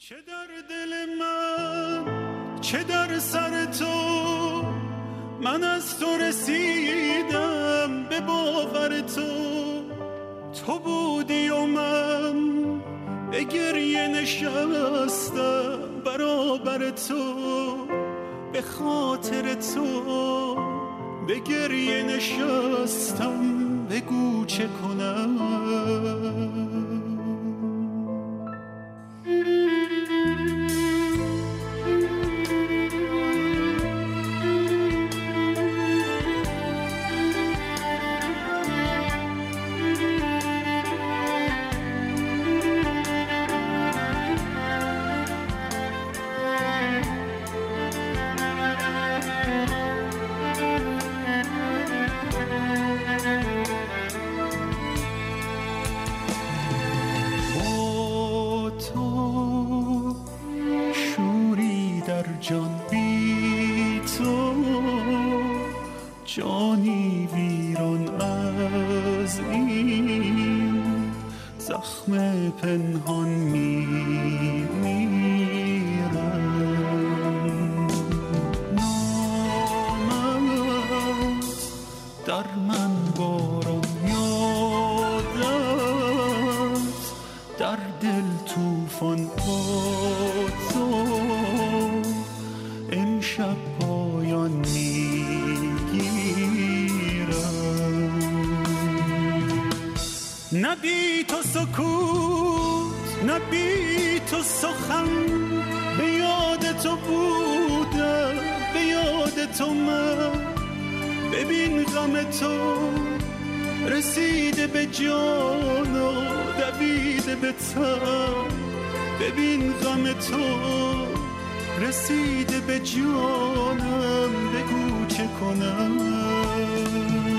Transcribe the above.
چه در دل من چه در سر تو، من از تو رسیدم به باور تو. تو بودی و من به گریه نشستم برابر تو، به خاطر تو به گریه نشستم، بگو چه کنم. جان بی تو جانی ویران از این زخم پنهان میمیرم. نامت در من باران یادت، در دل توفان با تو امشب پایان میگیرم. نه بی تو سکوت نه بی تو سخن، به یاد تو بودم به یاد تو من. ببین غم تو رسیده به جان و دویده به تن، ببین غم تو رسیده به جانم، بگو چه کنم.